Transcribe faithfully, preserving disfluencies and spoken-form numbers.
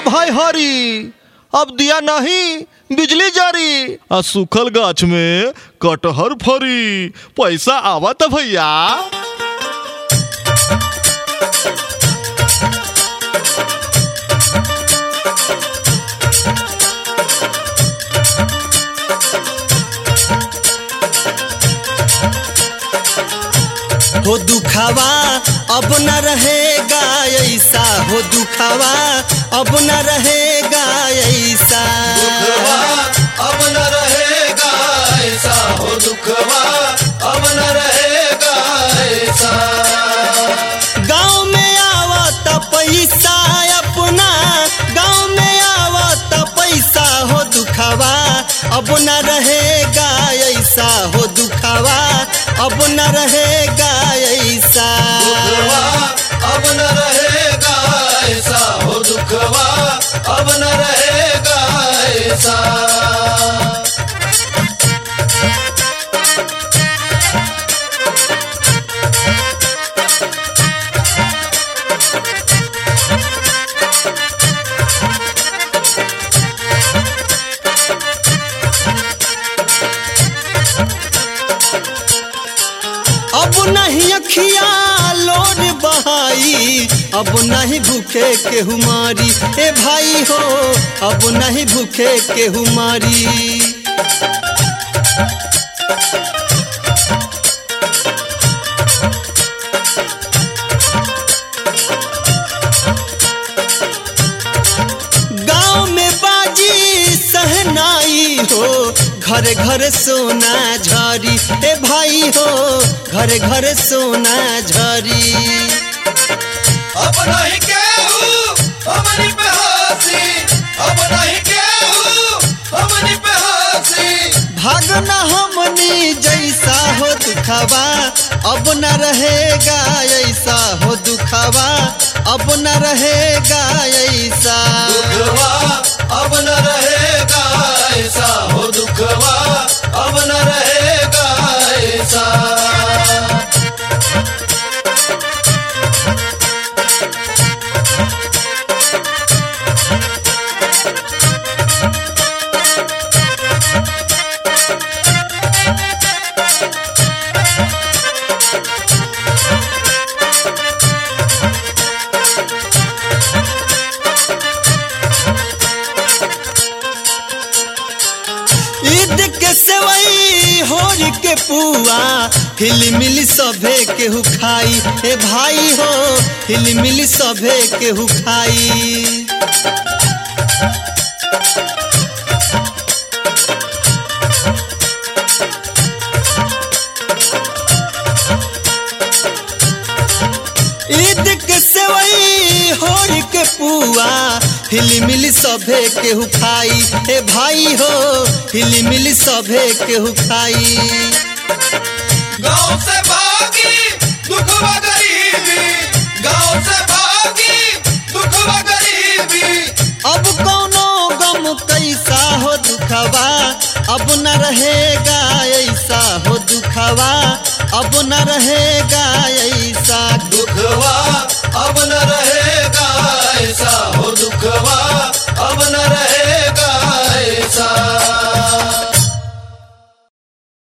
भाई हरी अब दिया नहीं बिजली जारी आ सूखल गाछ में कटहर फरी पैसा आवत भैया। हो दुखावा अब न रहेगा ऐसा, हो दुखावा अब न रहेगा ऐसा, दुखवा अब न रहेगा ऐसा, हो दुखवा अब न रहेगा ऐसा। गाँव में आवत पैसा अपना, गाँव में आवत पैसा, हो दुखावा अब न रहेगा ऐसा, हो दुखावा अब न रहेगा ऐसा, दुखवा अब न रहेगा ऐसा, हो दुखवा अब न रहेगा ऐसा। अब नहीं अखिया लोर बहाई, अब नहीं भूखे केहू मारी, ए भाई हो अब नहीं भूखे केहू मारी। गाँव में बाजी सहनाई हो, घरे घरे सोना झरी, ए भाई हो घरे घरे सोना झरी। अब नहीं केहू हमनी पे हंसी, अब नहीं केहू हमनी पे हंसी। भागना हमनी जैसा, हो दुखावा अब न रहेगा ऐसा, हो दुखावा अब न रहेगा ऐसा, दुखवा अब न रहेगा ऐसा, हो दुखवा अब न रहेगा ऐसा। ईद के सेवई होरी के पुआ, हिली मिली सभे केहू खाई, ए भाई हो हिली मिली सभे केहू खाई। ईद के सेवई होरी के पुआ, हिली मिली सभे केहू खाई, ए भाई हो हिली मिली सभे केहू खाई। गाँव से भागी दुखवा गरीबी, गाँव से भागी दुखवा गरीबी। अब कौनो गम कैसा, हो दुखवा अब न रहेगा ऐसा, हो दुखवा अब न रहेगा ऐसा, दुखवा